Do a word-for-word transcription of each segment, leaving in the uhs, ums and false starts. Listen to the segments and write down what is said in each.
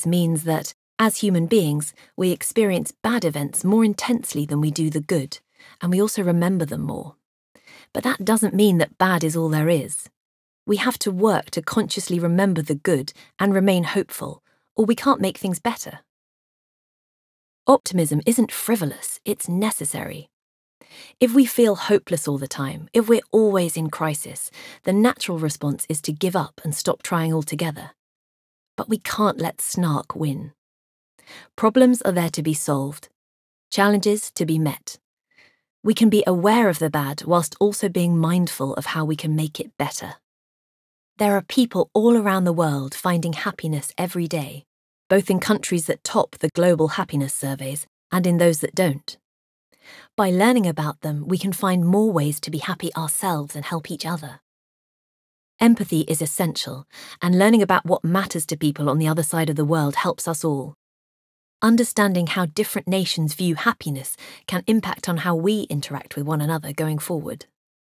means that, as human beings, we experience bad events more intensely than we do the good, and we also remember them more. But that doesn't mean that bad is all there is. We have to work to consciously remember the good and remain hopeful, or we can't make things better. Optimism isn't frivolous, it's necessary. If we feel hopeless all the time, if we're always in crisis, the natural response is to give up and stop trying altogether. But we can't let snark win. Problems are there to be solved, challenges to be met. We can be aware of the bad whilst also being mindful of how we can make it better. There are people all around the world finding happiness every day, both in countries that top the global happiness surveys and in those that don't. By learning about them, we can find more ways to be happy ourselves and help each other. Empathy is essential, and learning about what matters to people on the other side of the world helps us all. Understanding how different nations view happiness can impact on how we interact with one another going forward.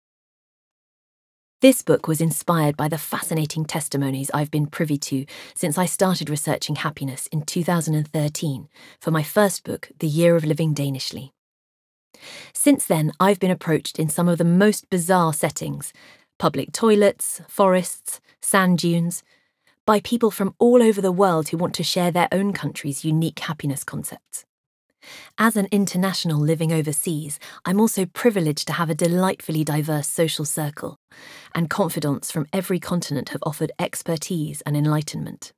This book was inspired by the fascinating testimonies I've been privy to since I started researching happiness in two thousand thirteen for my first book, The Year of Living Danishly. Since then, I've been approached in some of the most bizarre settings, public toilets, forests, sand dunes, by people from all over the world who want to share their own country's unique happiness concepts. As an international living overseas, I'm also privileged to have a delightfully diverse social circle, and confidants from every continent have offered expertise and enlightenment.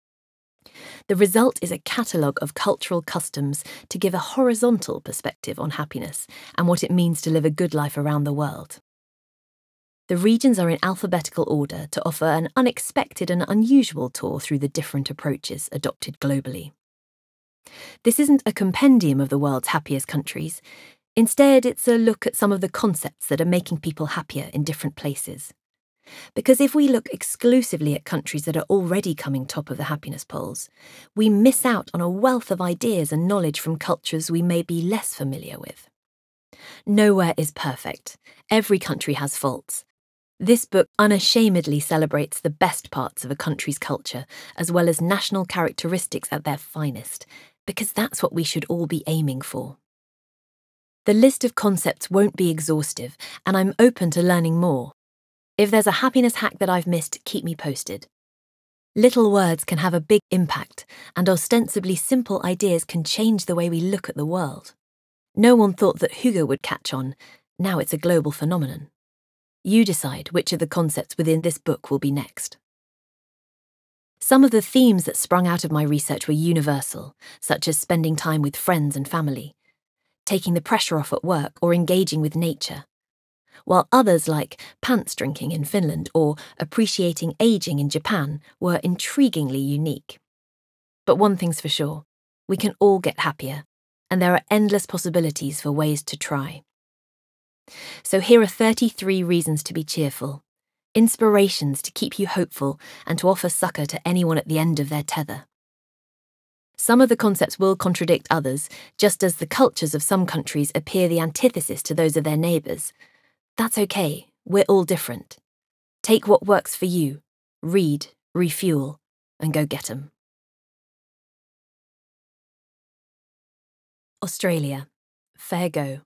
The result is a catalogue of cultural customs to give a horizontal perspective on happiness and what it means to live a good life around the world. The regions are in alphabetical order to offer an unexpected and unusual tour through the different approaches adopted globally. This isn't a compendium of the world's happiest countries. Instead, it's a look at some of the concepts that are making people happier in different places. Because if we look exclusively at countries that are already coming top of the happiness polls, we miss out on a wealth of ideas and knowledge from cultures we may be less familiar with. Nowhere is perfect. Every country has faults. This book unashamedly celebrates the best parts of a country's culture, as well as national characteristics at their finest, because that's what we should all be aiming for. The list of concepts won't be exhaustive, and I'm open to learning more. If there's a happiness hack that I've missed, keep me posted. Little words can have a big impact, and ostensibly simple ideas can change the way we look at the world. No one thought that hygge would catch on. Now it's a global phenomenon. You decide which of the concepts within this book will be next. Some of the themes that sprung out of my research were universal, such as spending time with friends and family, taking the pressure off at work, or engaging with nature, while others like pants drinking in Finland or appreciating aging in Japan were intriguingly unique. But one thing's for sure, we can all get happier, and there are endless possibilities for ways to try. So here are thirty-three reasons to be cheerful, inspirations to keep you hopeful and to offer succour to anyone at the end of their tether. Some of the concepts will contradict others, just as the cultures of some countries appear the antithesis to those of their neighbours. That's okay, we're all different. Take what works for you, read, refuel, and go get 'em. Australia. Fair go.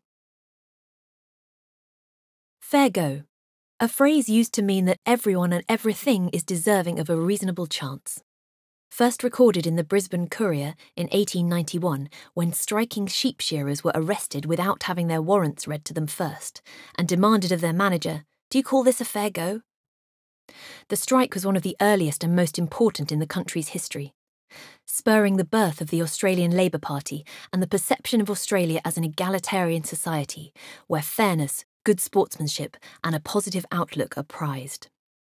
Fair go. A phrase used to mean that everyone and everything is deserving of a reasonable chance. First recorded in the Brisbane Courier in eighteen ninety-one, when striking sheep shearers were arrested without having their warrants read to them first, and demanded of their manager, "Do you call this a fair go?" The strike was one of the earliest and most important in the country's history, spurring the birth of the Australian Labor Party and the perception of Australia as an egalitarian society, where fairness, good sportsmanship, and a positive outlook are prized.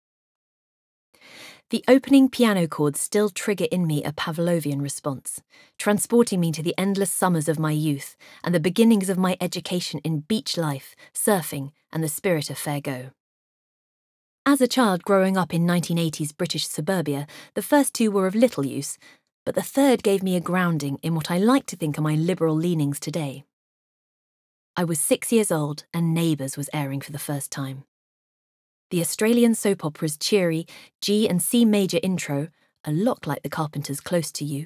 The opening piano chords still trigger in me a Pavlovian response, transporting me to the endless summers of my youth and the beginnings of my education in beach life, surfing, and the spirit of fair go. As a child growing up in nineteen eighties British suburbia, the first two were of little use, but the third gave me a grounding in what I like to think are my liberal leanings today. I was six years old and Neighbours was airing for the first time. The Australian soap opera's cheery G and C major intro, a lot like the Carpenters' Close to You,